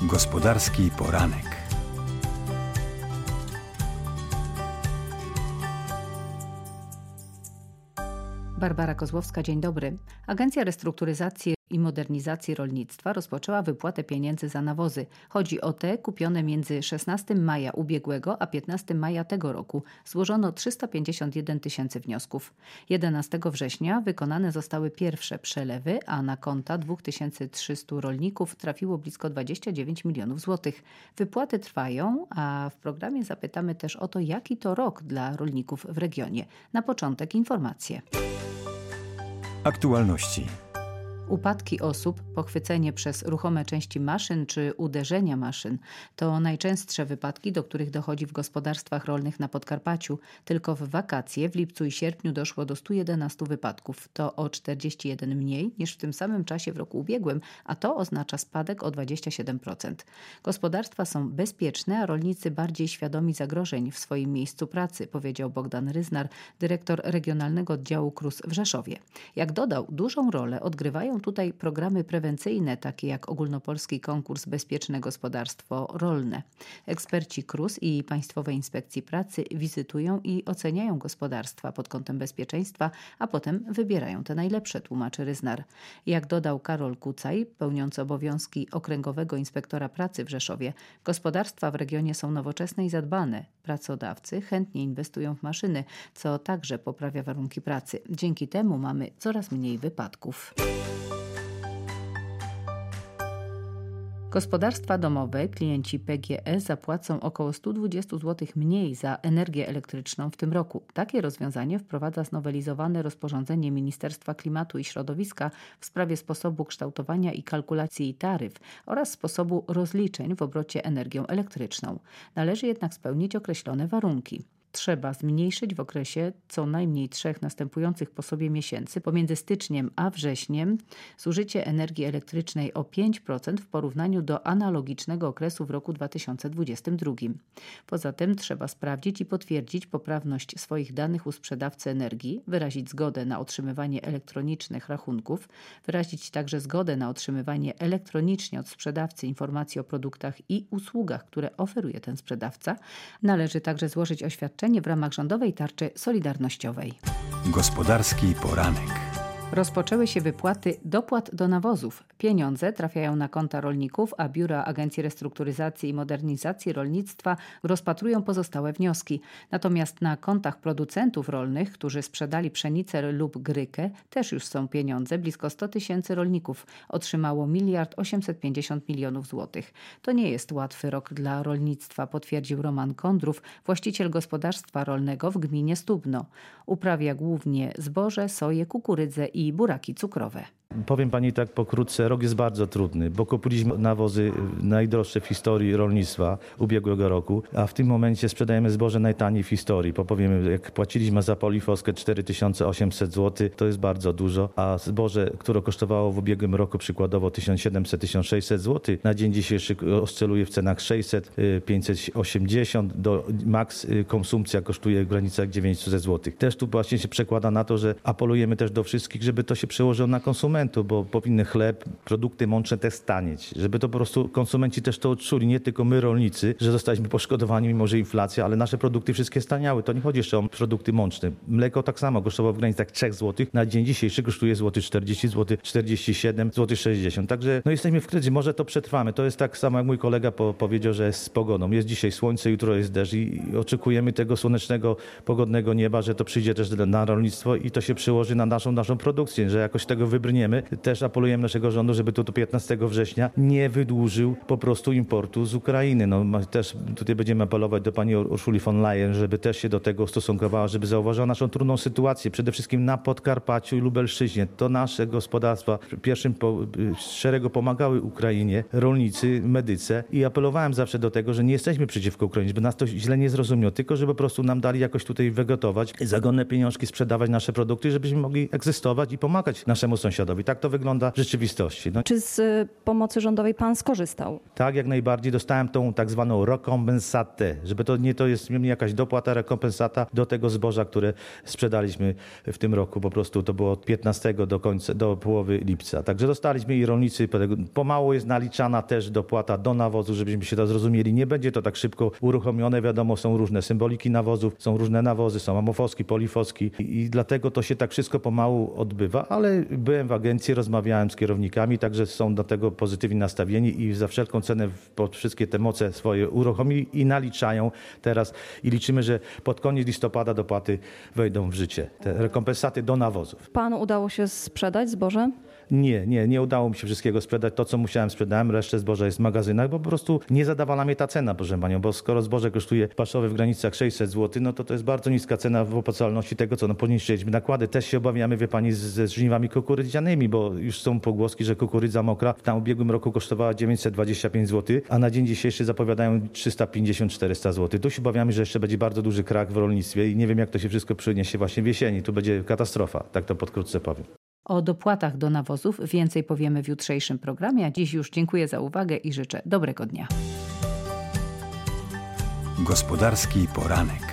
Gospodarski poranek. Barbara Kozłowska, dzień dobry. Agencja Restrukturyzacji i Modernizacji Rolnictwa rozpoczęła wypłatę pieniędzy za nawozy. Chodzi o te kupione między 16 maja ubiegłego a 15 maja tego roku. Złożono 351 tysięcy wniosków. 11 września wykonane zostały pierwsze przelewy, a na konta 2300 rolników trafiło blisko 29 milionów złotych. Wypłaty trwają, a w programie zapytamy też o to, jaki to rok dla rolników w regionie. Na początek informacje. Aktualności. Upadki osób, pochwycenie przez ruchome części maszyn czy uderzenia maszyn to najczęstsze wypadki, do których dochodzi w gospodarstwach rolnych na Podkarpaciu. Tylko w wakacje w lipcu i sierpniu doszło do 111 wypadków. To o 41 mniej niż w tym samym czasie w roku ubiegłym, a to oznacza spadek o 27%. Gospodarstwa są bezpieczne, a rolnicy bardziej świadomi zagrożeń w swoim miejscu pracy, powiedział Bogdan Ryznar, dyrektor Regionalnego Oddziału KRUS w Rzeszowie. Jak dodał, dużą rolę odgrywają tutaj programy prewencyjne, takie jak ogólnopolski konkurs Bezpieczne Gospodarstwo Rolne. Eksperci KRUS i Państwowej Inspekcji Pracy wizytują i oceniają gospodarstwa pod kątem bezpieczeństwa, a potem wybierają te najlepsze, tłumaczy Ryznar. Jak dodał Karol Kucaj, pełniący obowiązki Okręgowego Inspektora Pracy w Rzeszowie, gospodarstwa w regionie są nowoczesne i zadbane. Pracodawcy chętnie inwestują w maszyny, co także poprawia warunki pracy. Dzięki temu mamy coraz mniej wypadków. Gospodarstwa domowe, klienci PGE zapłacą około 120 zł mniej za energię elektryczną w tym roku. Takie rozwiązanie wprowadza znowelizowane rozporządzenie Ministerstwa Klimatu i Środowiska w sprawie sposobu kształtowania i kalkulacji taryf oraz sposobu rozliczeń w obrocie energią elektryczną. Należy jednak spełnić określone warunki. Trzeba zmniejszyć w okresie co najmniej 3 następujących po sobie miesięcy, pomiędzy styczniem a wrześniem, zużycie energii elektrycznej o 5% w porównaniu do analogicznego okresu w roku 2022. Poza tym trzeba sprawdzić i potwierdzić poprawność swoich danych u sprzedawcy energii, wyrazić zgodę na otrzymywanie elektronicznych rachunków, wyrazić także zgodę na otrzymywanie elektronicznie od sprzedawcy informacji o produktach i usługach, które oferuje ten sprzedawca. Należy także złożyć oświadczenie w ramach rządowej tarczy solidarnościowej. Gospodarski poranek. Rozpoczęły się wypłaty dopłat do nawozów. Pieniądze trafiają na konta rolników, a biura Agencji Restrukturyzacji i Modernizacji Rolnictwa rozpatrują pozostałe wnioski. Natomiast na kontach producentów rolnych, którzy sprzedali pszenicę lub grykę, też już są pieniądze. Blisko 100 tysięcy rolników otrzymało 1 850 milionów złotych. To nie jest łatwy rok dla rolnictwa, potwierdził Roman Kądrów, właściciel gospodarstwa rolnego w gminie Stubno. Uprawia głównie zboże, soję, kukurydzę i buraki cukrowe. Powiem pani tak pokrótce, rok jest bardzo trudny, bo kupiliśmy nawozy najdroższe w historii rolnictwa ubiegłego roku, a w tym momencie sprzedajemy zboże najtaniej w historii. Bo powiemy, jak płaciliśmy za polifoskę 4800 zł, to jest bardzo dużo, a zboże, które kosztowało w ubiegłym roku przykładowo 1700-1600 zł, na dzień dzisiejszy oscyluje w cenach 600, 580, do maks konsumpcja kosztuje w granicach 900 zł. Też tu właśnie się przekłada na to, że apelujemy też do wszystkich, żeby to się przełożyło na konsumentów, bo powinny chleb, produkty mączne też stanieć, żeby to po prostu konsumenci też to odczuli, nie tylko my rolnicy, że zostaliśmy poszkodowani mimo że inflacja, ale nasze produkty wszystkie staniały. To nie chodzi jeszcze o produkty mączne. Mleko tak samo kosztowało w granicach 3 zł, na dzień dzisiejszy kosztuje 40 zł, 47 zł 60. Także jesteśmy w kryzysie, może to przetrwamy. To jest tak samo jak mój kolega powiedział, że jest z pogodą. Jest dzisiaj słońce, jutro jest deszcz i oczekujemy tego słonecznego, pogodnego nieba, że to przyjdzie też na rolnictwo i to się przełoży na naszą produkcję, że jakoś tego wybrniemy. Też apelujemy naszego rządu, żeby to do 15 września nie wydłużył po prostu importu z Ukrainy. Też tutaj będziemy apelować do pani Urszuli von Leyen, żeby też się do tego ustosunkowała, żeby zauważyła naszą trudną sytuację, przede wszystkim na Podkarpaciu i Lubelszczyźnie. To nasze gospodarstwa w pierwszym szeregu pomagały Ukrainie, rolnicy, medyce i apelowałem zawsze do tego, że nie jesteśmy przeciwko Ukrainie, żeby nas to źle nie zrozumiał, tylko żeby po prostu nam dali jakoś tutaj wegotować, zagonne pieniążki, sprzedawać nasze produkty, żebyśmy mogli egzystować i pomagać naszemu sąsiadowi. rolnikowi. Tak to wygląda w rzeczywistości. No, Czy z pomocy rządowej pan skorzystał? tak, jak najbardziej dostałem tą tak zwaną rekompensatę, żeby to jest nie jakaś dopłata, rekompensata do tego zboża, które sprzedaliśmy w tym roku. Po prostu to było od 15 do połowy lipca. Także dostaliśmy i rolnicy, pomału jest naliczana też dopłata do nawozu, żebyśmy się to zrozumieli. Nie będzie to tak szybko uruchomione. Wiadomo, są różne symboliki nawozów, są różne nawozy, są amofoski, polifoski i dlatego to się tak wszystko pomału odbywa, ale byłem w agencji, rozmawiałem z kierownikami, także są do tego pozytywnie nastawieni i za wszelką cenę wszystkie te moce swoje uruchomili i naliczają teraz i liczymy, że pod koniec listopada dopłaty wejdą w życie. Te rekompensaty do nawozów. Panu udało się sprzedać zboże? Nie udało mi się wszystkiego sprzedać. To, co musiałem, sprzedałem. Resztę zboża jest w magazynach, bo po prostu nie zadawala mnie ta cena, proszę panią, bo skoro zboże kosztuje paszowe w granicach 600 zł, no to jest bardzo niska cena w opłacalności tego, co poniższeliśmy nakłady. Też się obawiamy, wie pani, ze żniwami kukurydzianymi, bo już są pogłoski, że kukurydza mokra w ubiegłym roku kosztowała 925 zł, a na dzień dzisiejszy zapowiadają 350-400 zł. Tu się obawiamy, że jeszcze będzie bardzo duży krach w rolnictwie i nie wiem, jak to się wszystko przyniesie właśnie w jesieni. Tu będzie katastrofa, tak to pokrótce powiem. O dopłatach do nawozów więcej powiemy w jutrzejszym programie, a dziś już dziękuję za uwagę i życzę dobrego dnia. Gospodarski poranek.